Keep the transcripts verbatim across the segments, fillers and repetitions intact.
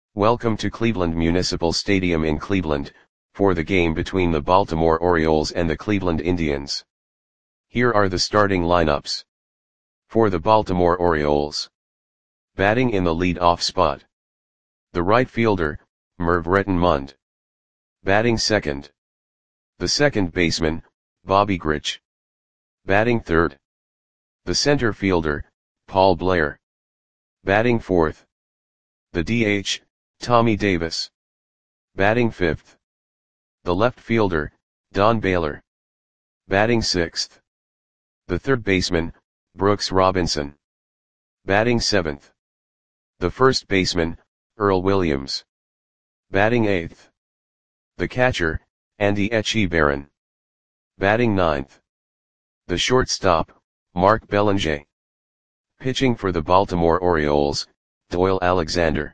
Welcome to Cleveland Municipal Stadium in Cleveland, for the game between the Baltimore Orioles and the Cleveland Indians. Here are the starting lineups. For the Baltimore Orioles. Batting in the lead-off spot. The right fielder, Merv Rettenmund. Batting second. The second baseman, Bobby Grich. Batting third. The center fielder, Paul Blair. Batting fourth. The D H, Tommy Davis. Batting fifth. The left fielder, Don Baylor. Batting sixth. The third baseman, Brooks Robinson. Batting seventh. The first baseman, Earl Williams. Batting eighth. The catcher, Andy Etchebarren. Batting ninth. The shortstop, Mark Belanger. Pitching for the Baltimore Orioles, Doyle Alexander.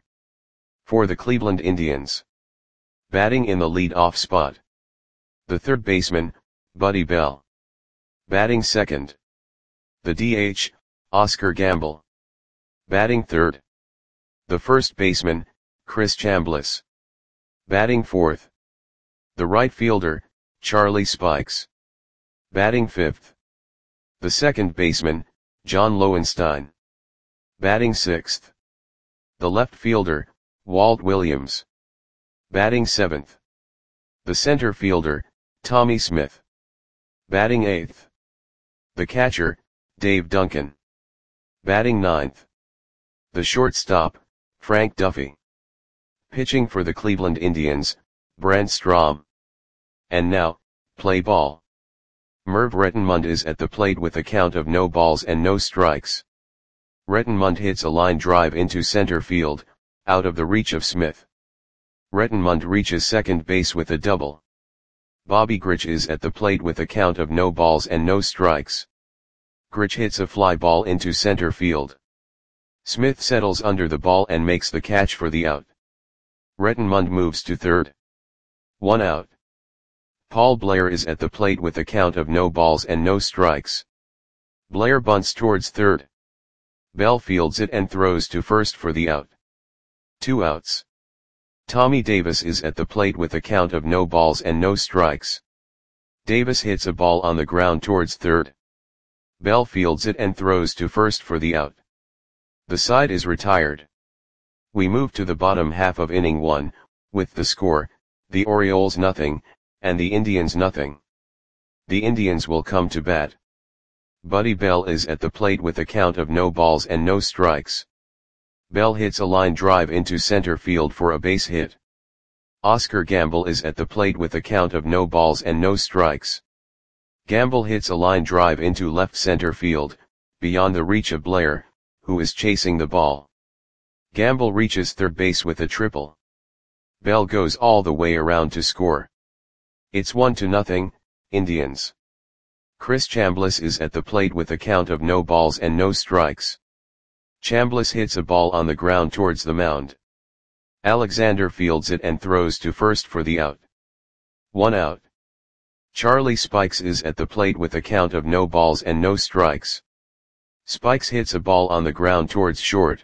For the Cleveland Indians. Batting in the lead-off spot. The third baseman, Buddy Bell. Batting second. The D H, Oscar Gamble. Batting third. The first baseman, Chris Chambliss. Batting fourth. The right fielder, Charlie Spikes. Batting fifth. The second baseman, John Lowenstein. Batting sixth. The left fielder, Walt Williams. Batting seventh. The center fielder, Tommy Smith. Batting eighth. The catcher, Dave Duncan. Batting ninth. The shortstop, Frank Duffy. Pitching for the Cleveland Indians, Brent Strom. And now, play ball. Merv Rettenmund is at the plate with a count of no balls and no strikes. Rettenmund hits a line drive into center field, out of the reach of Smith. Rettenmund reaches second base with a double. Bobby Grich is at the plate with a count of no balls and no strikes. Grich hits a fly ball into center field. Smith settles under the ball and makes the catch for the out. Rettenmund moves to third. One out. Paul Blair is at the plate with a count of no balls and no strikes. Blair bunts towards third. Bell fields it and throws to first for the out. Two outs. Tommy Davis is at the plate with a count of no balls and no strikes. Davis hits a ball on the ground towards third. Bell fields it and throws to first for the out. The side is retired. We move to the bottom half of inning one, with the score, the Orioles nothing, and the Indians nothing. The Indians will come to bat. Buddy Bell is at the plate with a count of no balls and no strikes. Bell hits a line drive into center field for a base hit. Oscar Gamble is at the plate with a count of no balls and no strikes. Gamble hits a line drive into left center field, beyond the reach of Blair, who is chasing the ball. Gamble reaches third base with a triple. Bell goes all the way around to score. It's one to nothing, Indians. Chris Chambliss is at the plate with a count of no balls and no strikes. Chambliss hits a ball on the ground towards the mound. Alexander fields it and throws to first for the out. One out. Charlie Spikes is at the plate with a count of no balls and no strikes. Spikes hits a ball on the ground towards short.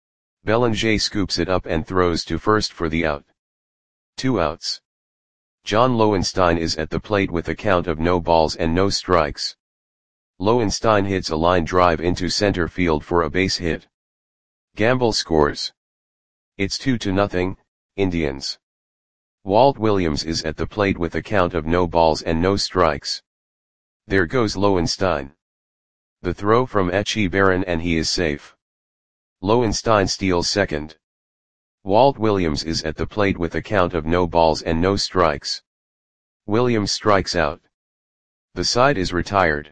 Belanger scoops it up and throws to first for the out. Two outs. John Lowenstein is at the plate with a count of no balls and no strikes. Lowenstein hits a line drive into center field for a base hit. Gamble scores. It's two to nothing, Indians. Walt Williams is at the plate with a count of no balls and no strikes. There goes Lowenstein. The throw from Etchebarren and he is safe. Lowenstein steals second. Walt Williams is at the plate with a count of no balls and no strikes. Williams strikes out. The side is retired.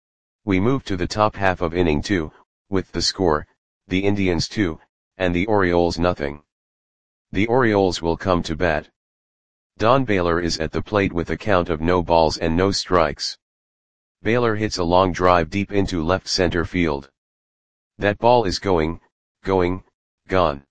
We move to the top half of inning two, with the score, the Indians two, and the Orioles nothing. The Orioles will come to bat. Don Baylor is at the plate with a count of no balls and no strikes. Baylor hits a long drive deep into left center field. That ball is going, going, gone.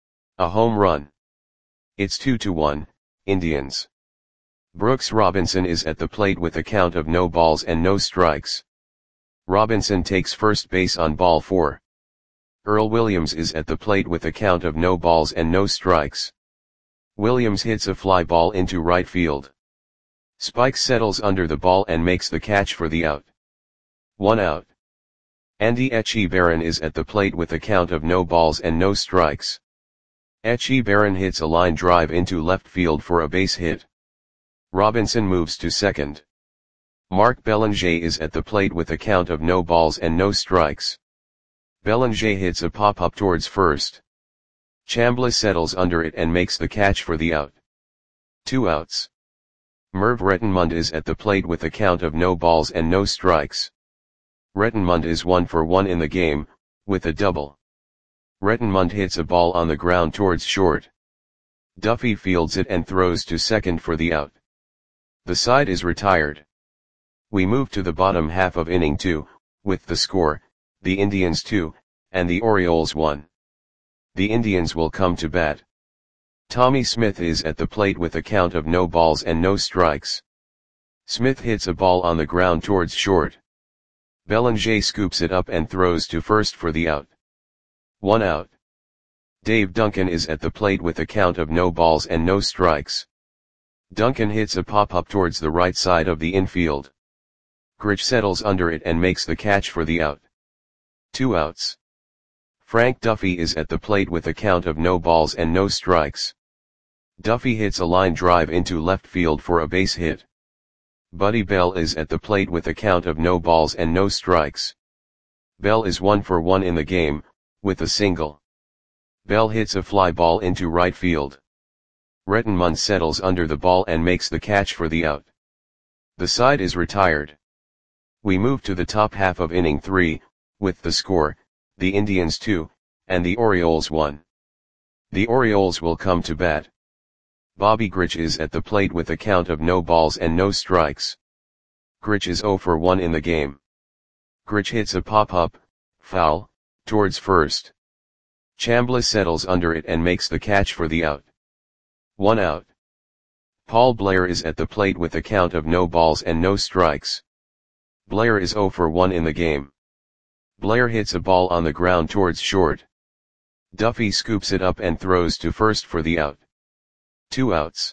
A home run. It's two to one, Indians. Brooks Robinson is at the plate with a count of no balls and no strikes. Robinson takes first base on ball four. Earl Williams is at the plate with a count of no balls and no strikes. Williams hits a fly ball into right field. Spikes settles under the ball and makes the catch for the out. One out. Andy Etchebarren is at the plate with a count of no balls and no strikes. Etchebarren hits a line drive into left field for a base hit. Robinson moves to second. Mark Belanger is at the plate with a count of no balls and no strikes. Belanger hits a pop-up towards first. Chambliss settles under it and makes the catch for the out. Two outs. Merv Rettenmund is at the plate with a count of no balls and no strikes. Rettenmund is one for one in the game, with a double. Rettenmund hits a ball on the ground towards short. Duffy fields it and throws to second for the out. The side is retired. We move to the bottom half of inning two, with the score, the Indians two, and the Orioles one. The Indians will come to bat. Tommy Smith is at the plate with a count of no balls and no strikes. Smith hits a ball on the ground towards short. Belanger scoops it up and throws to first for the out. One out. Dave Duncan is at the plate with a count of no balls and no strikes. Duncan hits a pop-up towards the right side of the infield. Grich settles under it and makes the catch for the out. Two outs. Frank Duffy is at the plate with a count of no balls and no strikes. Duffy hits a line drive into left field for a base hit. Buddy Bell is at the plate with a count of no balls and no strikes. Bell is one for one in the game, with a single. Bell hits a fly ball into right field. Rettenmund settles under the ball and makes the catch for the out. The side is retired. We move to the top half of inning three, with the score, the Indians two, and the Orioles one. The Orioles will come to bat. Bobby Grich is at the plate with a count of no balls and no strikes. Grich is zero for one in the game. Grich hits a pop-up, foul, towards first. Chambliss settles under it and makes the catch for the out. One out. Paul Blair is at the plate with a count of no balls and no strikes. Blair is zero for one in the game. Blair hits a ball on the ground towards short. Duffy scoops it up and throws to first for the out. Two outs.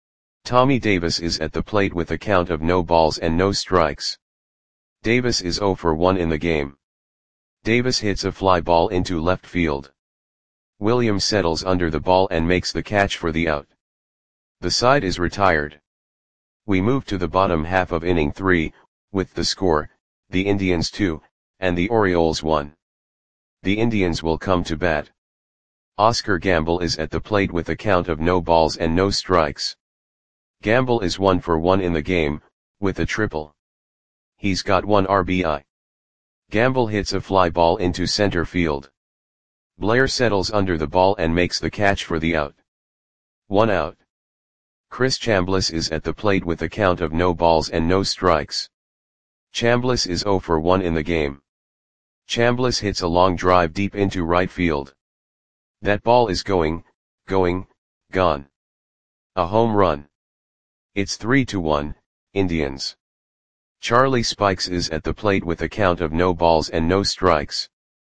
Tommy Davis is at the plate with a count of no balls and no strikes. Davis is zero for one in the game. Davis hits a fly ball into left field. Williams settles under the ball and makes the catch for the out. The side is retired. We move to the bottom half of inning three, with the score, the Indians two, and the Orioles one. The Indians will come to bat. Oscar Gamble is at the plate with a count of no balls and no strikes. Gamble is one for one in the game, with a triple. He's got one R B I. Gamble hits a fly ball into center field. Blair settles under the ball and makes the catch for the out. One out. Chris Chambliss is at the plate with a count of no balls and no strikes. Chambliss is zero for one in the game. Chambliss hits a long drive deep into right field. That ball is going, going, gone. A home run. It's three to one, Indians. Charlie Spikes is at the plate with a count of no balls and no strikes.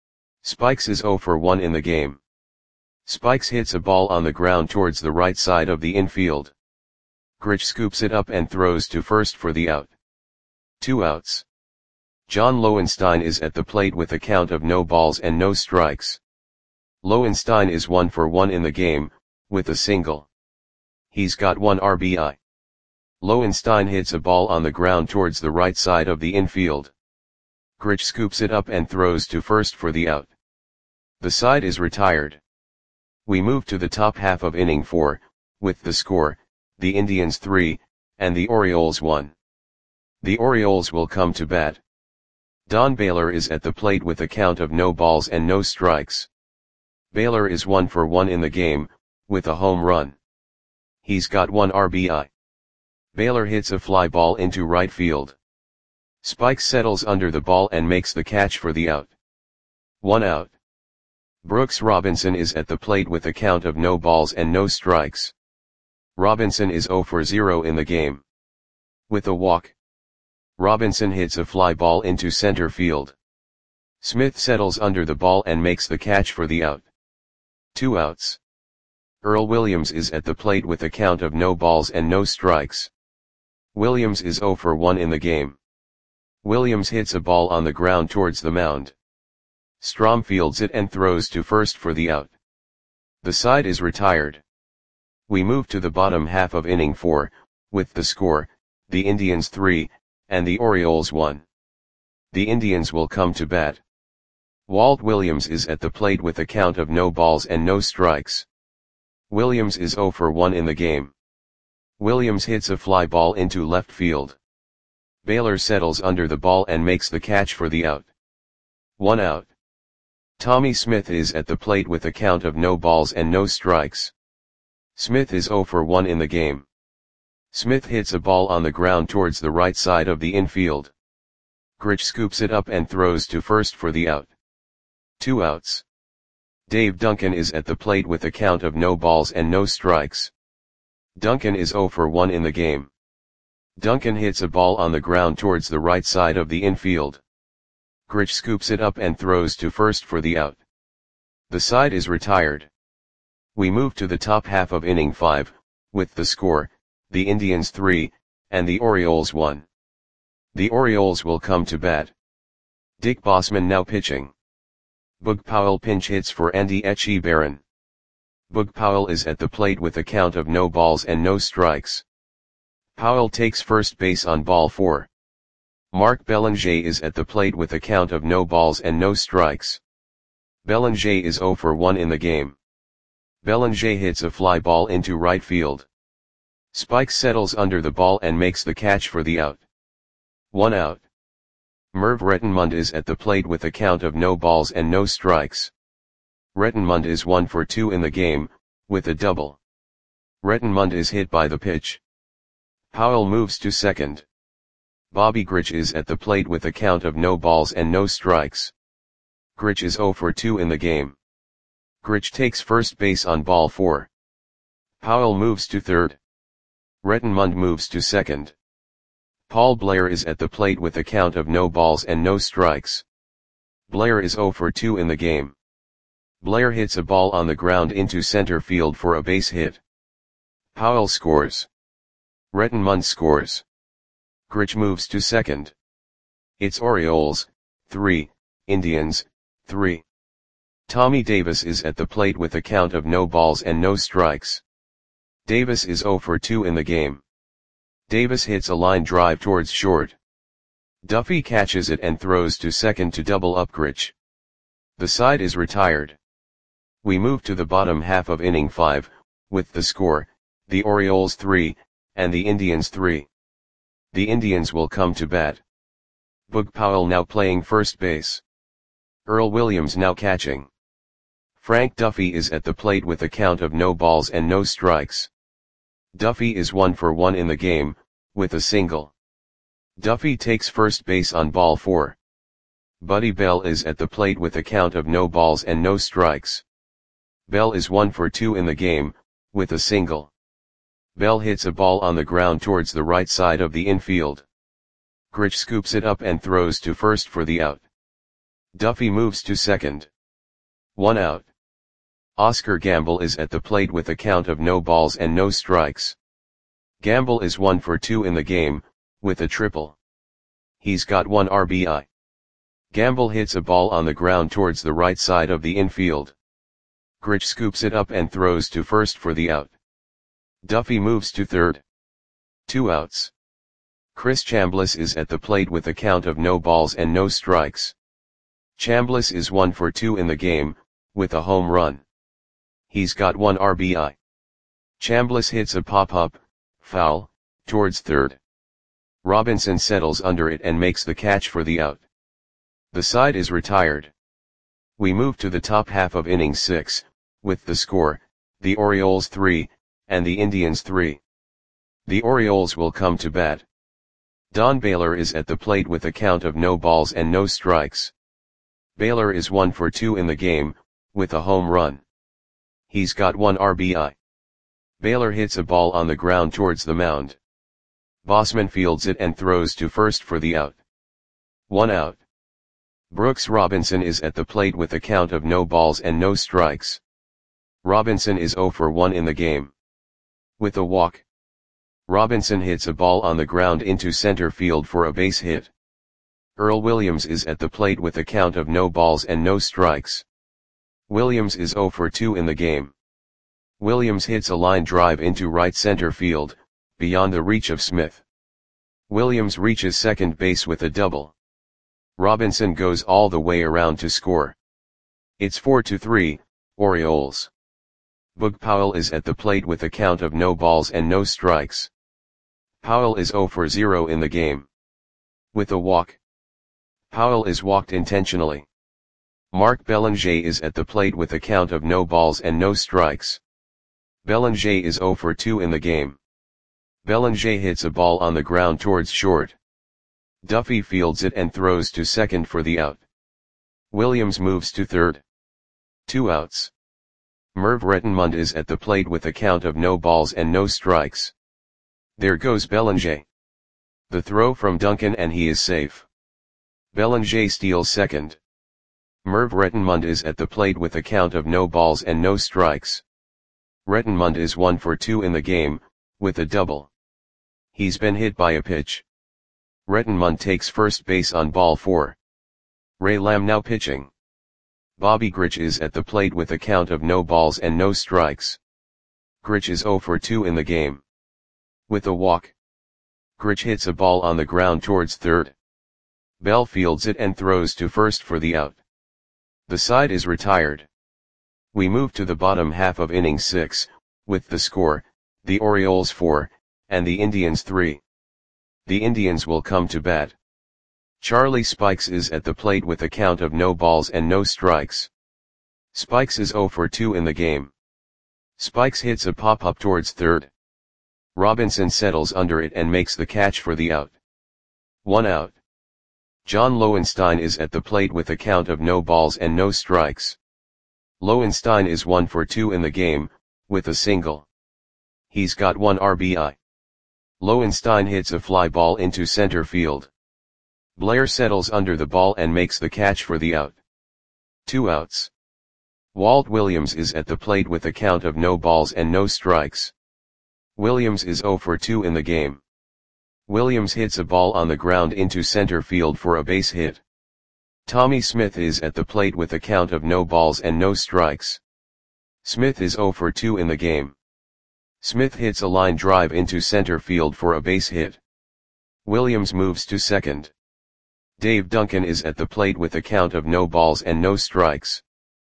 Spikes is zero for one in the game. Spikes hits a ball on the ground towards the right side of the infield. Grich scoops it up and throws to first for the out. Two outs. John Lowenstein is at the plate with a count of no balls and no strikes. Lowenstein is one for one in the game, with a single. He's got one R B I. Lowenstein hits a ball on the ground towards the right side of the infield. Grich scoops it up and throws to first for the out. The side is retired. We move to the top half of inning four, with the score, the Indians three, and the Orioles one. The Orioles will come to bat. Don Baylor is at the plate with a count of no balls and no strikes. Baylor is one for one in the game, with a home run. He's got one R B I. Baylor hits a fly ball into right field. Spikes settles under the ball and makes the catch for the out. One out. Brooks Robinson is at the plate with a count of no balls and no strikes. Robinson is zero for zero in the game. With a walk. Robinson hits a fly ball into center field. Smith settles under the ball and makes the catch for the out. Two outs. Earl Williams is at the plate with a count of no balls and no strikes. Williams is oh for one in the game. Williams hits a ball on the ground towards the mound. Strom fields it and throws to first for the out. The side is retired. We move to the bottom half of inning four, with the score, the Indians three, and the Orioles one. The Indians will come to bat. Walt Williams is at the plate with a count of no balls and no strikes. Williams is oh for one in the game. Williams hits a fly ball into left field. Baylor settles under the ball and makes the catch for the out. One out. Tommy Smith is at the plate with a count of no balls and no strikes. Smith is oh for one in the game. Smith hits a ball on the ground towards the right side of the infield. Grich scoops it up and throws to first for the out. Two outs. Dave Duncan is at the plate with a count of no balls and no strikes. Duncan is oh for one in the game. Duncan hits a ball on the ground towards the right side of the infield. Grich scoops it up and throws to first for the out. The side is retired. We move to the top half of inning five, with the score, the Indians three, and the Orioles one. The Orioles will come to bat. Dick Bossman now pitching. Boog Powell pinch hits for Andy Etchebarren. Boog Powell is at the plate with a count of no balls and no strikes. Powell takes first base on ball four. Mark Belanger is at the plate with a count of no balls and no strikes. Belanger is oh for one in the game. Belanger hits a fly ball into right field. Spike settles under the ball and makes the catch for the out. One out. Merv Rettenmund is at the plate with a count of no balls and no strikes. Rettenmund is one for two in the game, with a double. Rettenmund is hit by the pitch. Powell moves to second. Bobby Grich is at the plate with a count of no balls and no strikes. Grich is oh for two in the game. Grich takes first base on ball four. Powell moves to third. Rettenmund moves to second. Paul Blair is at the plate with a count of no balls and no strikes. Blair is oh for two in the game. Blair hits a ball on the ground into center field for a base hit. Powell scores. Rettenmund scores. Grich moves to second. It's Orioles, three, Indians, three. Tommy Davis is at the plate with a count of no balls and no strikes. Davis is oh for two in the game. Davis hits a line drive towards short. Duffy catches it and throws to second to double up Grich. The side is retired. We move to the bottom half of inning five, with the score, the Orioles three, and the Indians three. The Indians will come to bat. Boog Powell now playing first base. Earl Williams now catching. Frank Duffy is at the plate with a count of no balls and no strikes. Duffy is one for one in the game, with a single. Duffy takes first base on ball four. Buddy Bell is at the plate with a count of no balls and no strikes. Bell is one for two in the game, with a single. Bell hits a ball on the ground towards the right side of the infield. Grich scoops it up and throws to first for the out. Duffy moves to second. One out. Oscar Gamble is at the plate with a count of no balls and no strikes. Gamble is one for two in the game, with a triple. He's got one R B I. Gamble hits a ball on the ground towards the right side of the infield. Grich scoops it up and throws to first for the out. Duffy moves to third. Two outs. Chris Chambliss is at the plate with a count of no balls and no strikes. Chambliss is one for two in the game, with a home run. He's got one R B I. Chambliss hits a pop-up, foul, towards third. Robinson settles under it and makes the catch for the out. The side is retired. We move to the top half of inning six, with the score, the Orioles three, and the Indians three. The Orioles will come to bat. Don Baylor is at the plate with a count of no balls and no strikes. Baylor is one for two in the game, with a home run. He's got one R B I. Baylor hits a ball on the ground towards the mound. Bossman fields it and throws to first for the out. One out. Brooks Robinson is at the plate with a count of no balls and no strikes. Robinson is zero for one in the game. With a walk, Robinson hits a ball on the ground into center field for a base hit. Earl Williams is at the plate with a count of no balls and no strikes. Williams is zero for two in the game. Williams hits a line drive into right center field, beyond the reach of Smith. Williams reaches second base with a double. Robinson goes all the way around to score. It's four to three, Orioles. Boog Powell is at the plate with a count of no balls and no strikes. Powell is zero for zero in the game. With a walk, Powell is walked intentionally. Mark Belanger is at the plate with a count of no balls and no strikes. Belanger is zero for two in the game. Belanger hits a ball on the ground towards short. Duffy fields it and throws to second for the out. Williams moves to third. Two outs. Merv Rettenmund is at the plate with a count of no balls and no strikes. There goes Belanger. The throw from Duncan and he is safe. Belanger steals second. Merv Rettenmund is at the plate with a count of no balls and no strikes. Rettenmund is one for two in the game, with a double. He's been hit by a pitch. Rettenmund takes first base on ball four. Ray Lamb now pitching. Bobby Grich is at the plate with a count of no balls and no strikes. Grich is zero for two in the game. With a walk, Grich hits a ball on the ground towards third. Bell fields it and throws to first for the out. The side is retired. We move to the bottom half of inning six, with the score, the Orioles four, and the Indians three. The Indians will come to bat. Charlie Spikes is at the plate with a count of no balls and no strikes. Spikes is zero for two in the game. Spikes hits a pop-up towards third. Robinson settles under it and makes the catch for the out. One out. John Lowenstein is at the plate with a count of no balls and no strikes. Lowenstein is one for two in the game, with a single. He's got one R B I. Lowenstein hits a fly ball into center field. Blair settles under the ball and makes the catch for the out. Two outs. Walt Williams is at the plate with a count of no balls and no strikes. Williams is zero for two in the game. Williams hits a ball on the ground into center field for a base hit. Tommy Smith is at the plate with a count of no balls and no strikes. Smith is zero for two in the game. Smith hits a line drive into center field for a base hit. Williams moves to second. Dave Duncan is at the plate with a count of no balls and no strikes.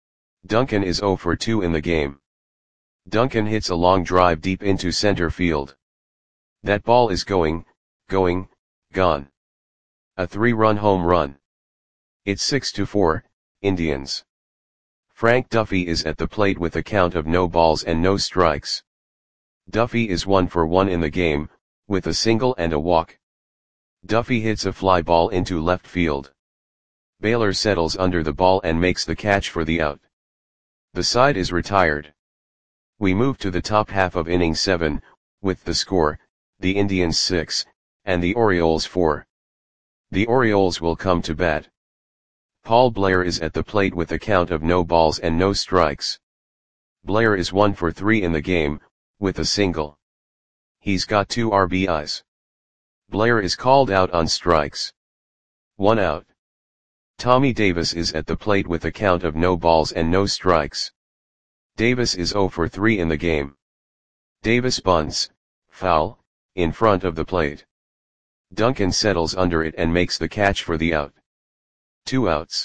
Duncan is zero for two in the game. Duncan hits a long drive deep into center field. That ball is going, going, gone. A three-run home run. It's six to four, Indians. Frank Duffy is at the plate with a count of no balls and no strikes. Duffy is one for one in the game, with a single and a walk. Duffy hits a fly ball into left field. Baylor settles under the ball and makes the catch for the out. The side is retired. We move to the top half of inning seven, with the score, the Indians six, and the Orioles four. The Orioles will come to bat. Paul Blair is at the plate with a count of no balls and no strikes. Blair is one for three in the game, with a single. He's got two R B Is. Blair is called out on strikes. One out. Tommy Davis is at the plate with a count of no balls and no strikes. Davis is zero for three in the game. Davis bunts, foul, in front of the plate. Duncan settles under it and makes the catch for the out. Two outs.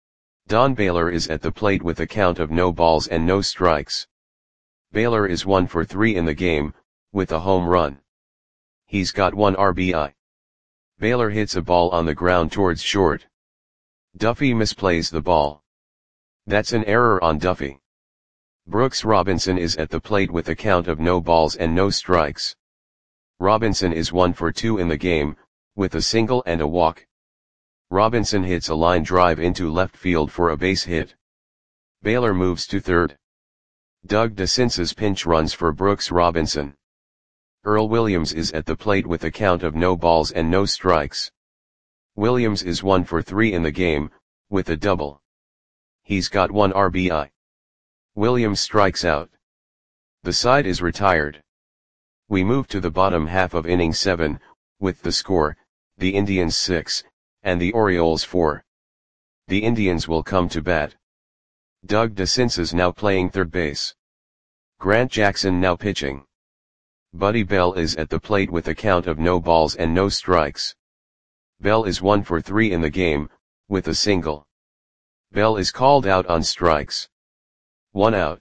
Don Baylor is at the plate with a count of no balls and no strikes. Baylor is one for three in the game, with a home run. He's got one R B I. Baylor hits a ball on the ground towards short. Duffy misplays the ball. That's an error on Duffy. Brooks Robinson is at the plate with a count of no balls and no strikes. Robinson is one for two in the game, with a single and a walk. Robinson hits a line drive into left field for a base hit. Baylor moves to third. Doug DeCinces pinch runs for Brooks Robinson. Earl Williams is at the plate with a count of no balls and no strikes. Williams is one for three in the game, with a double. He's got one R B I. Williams strikes out. The side is retired. We move to the bottom half of inning seven, with the score, the Indians six, and the Orioles four. The Indians will come to bat. Doug DeCinces now playing third base. Grant Jackson now pitching. Buddy Bell is at the plate with a count of no balls and no strikes. Bell is one for three in the game, with a single. Bell is called out on strikes. One out.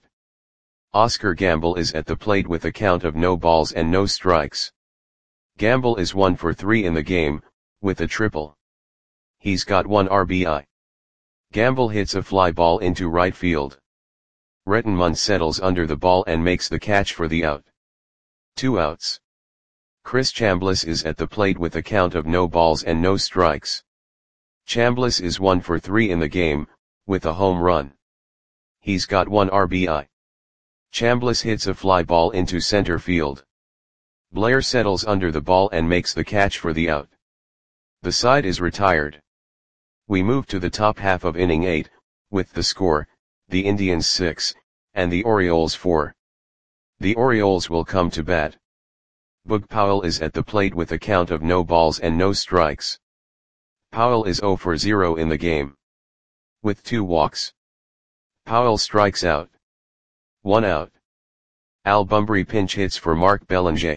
Oscar Gamble is at the plate with a count of no balls and no strikes. Gamble is one for three in the game, with a triple. He's got one R B I. Gamble hits a fly ball into right field. Rettenmund settles under the ball and makes the catch for the out. Two outs. Chris Chambliss is at the plate with a count of no balls and no strikes. Chambliss is one for three in the game, with a home run. He's got one R B I. Chambliss hits a fly ball into center field. Blair settles under the ball and makes the catch for the out. The side is retired. We move to the top half of inning eight, with the score, the Indians six, and the Orioles four. The Orioles will come to bat. Boog Powell is at the plate with a count of no balls and no strikes. Powell is zero for zero in the game. With two walks. Powell strikes out. One out. Al Bumbry pinch hits for Mark Belanger.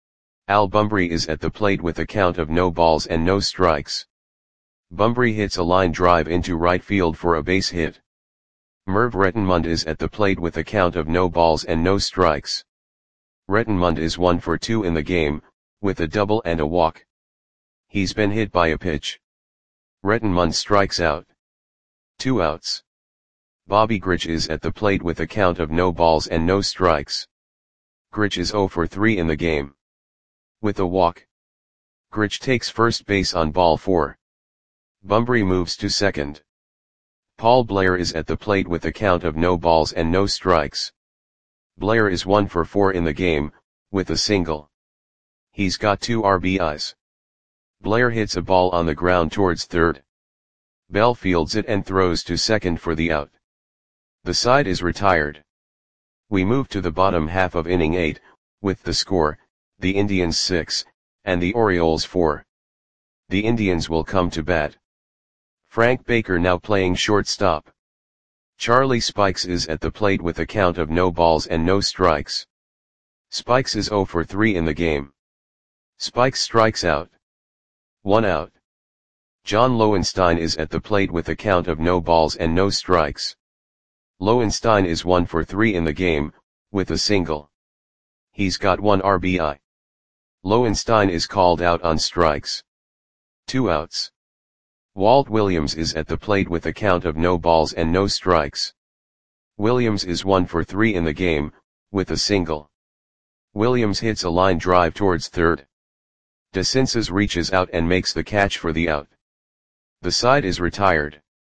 Al Bumbry is at the plate with a count of no balls and no strikes. Bumbry hits a line drive into right field for a base hit. Merv Rettenmund is at the plate with a count of no balls and no strikes. Rettenmund is one for two in the game, with a double and a walk. He's been hit by a pitch. Rettenmund strikes out. Two outs. Bobby Grich is at the plate with a count of no balls and no strikes. Grich is zero for three in the game. With a walk. Grich takes first base on ball four. Bumbry moves to second. Paul Blair is at the plate with a count of no balls and no strikes. Blair is one for four in the game, with a single. He's got two R B Is. Blair hits a ball on the ground towards third. Bell fields it and throws to second for the out. The side is retired. We move to the bottom half of inning eight, with the score, the Indians six, and the Orioles four. The Indians will come to bat. Frank Baker now playing shortstop. Charlie Spikes is at the plate with a count of no balls and no strikes. Spikes is zero for three in the game. Spikes strikes out. One out. John Lowenstein is at the plate with a count of no balls and no strikes. Lowenstein is one for three in the game, with a single. He's got one R B I. Lowenstein is called out on strikes. Two outs. Walt Williams is at the plate with a count of no balls and no strikes. Williams is one for three in the game, with a single. Williams hits a line drive towards third. DeCinces reaches out and makes the catch for the out. The side is retired.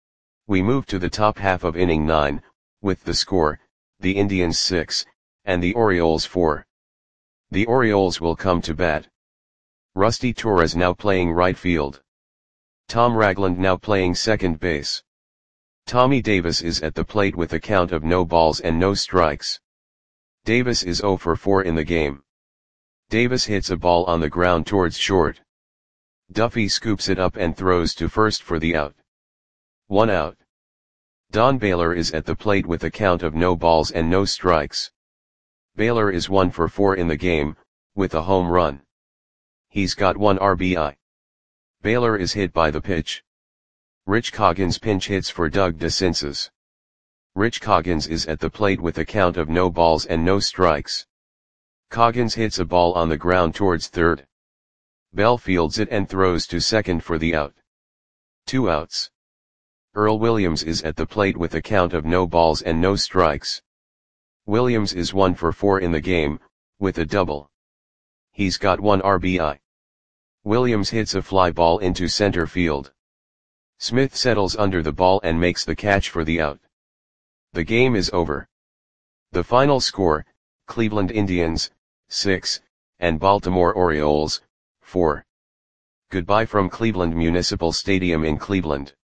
We move to the top half of inning nine, with the score, the Indians six, and the Orioles four. The Orioles will come to bat. Rusty Torres now playing right field. Tom Ragland now playing second base. Tommy Davis is at the plate with a count of no balls and no strikes. Davis is zero for four in the game. Davis hits a ball on the ground towards short. Duffy scoops it up and throws to first for the out. One out. Don Baylor is at the plate with a count of no balls and no strikes. Baylor is one for four in the game, with a home run. He's got one R B I. Baylor is hit by the pitch. Rich Coggins pinch hits for Doug DeCinces. Rich Coggins is at the plate with a count of no balls and no strikes. Coggins hits a ball on the ground towards third. Bell fields it and throws to second for the out. Two outs. Earl Williams is at the plate with a count of no balls and no strikes. Williams is one for four in the game, with a double. He's got one R B I. Williams hits a fly ball into center field. Smith settles under the ball and makes the catch for the out. The game is over. The final score, Cleveland Indians, six, and Baltimore Orioles, four. Goodbye from Cleveland Municipal Stadium in Cleveland.